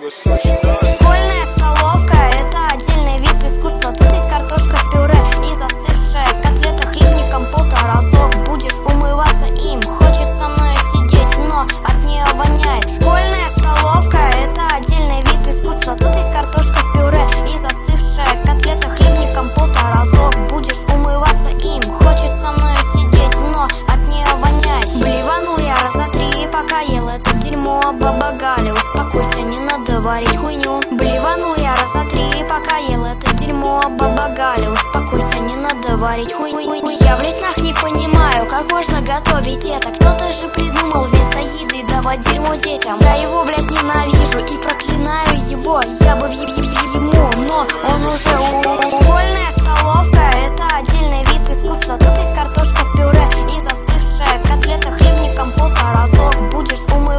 Школьная столовка — это отдельный вид искусства. Тут есть картошка, пюре и застывшая котлета, хлеб, не компота. Разок будешь умываться им. Хочет со мной сидеть, но от нее воняет. Школьная столовка — это отдельный вид искусства. Тут есть картошка, пюре и застывшая котлета, хлеб, не компота. Разок будешь умываться им. Хочет со мной сидеть, но от нее воняет. Блеванул я раза 3, пока ел это дерьмо. Баба Галя, успокойся, не надо варить хуйню. Блеванул я раза 3, пока ел это дерьмо. Баба Галя, успокойся, не надо варить хуйню. Я, блять, нах не понимаю, как можно готовить это. Кто-то же придумал вместо еды давать дерьмо детям. Я его, блять, ненавижу и проклинаю его. Я бы ему, но он уже Школьная столовка — это отдельный вид искусства. Тут есть картошка, пюре и застывшая котлета, хлеб, не компота. Разок будешь умываться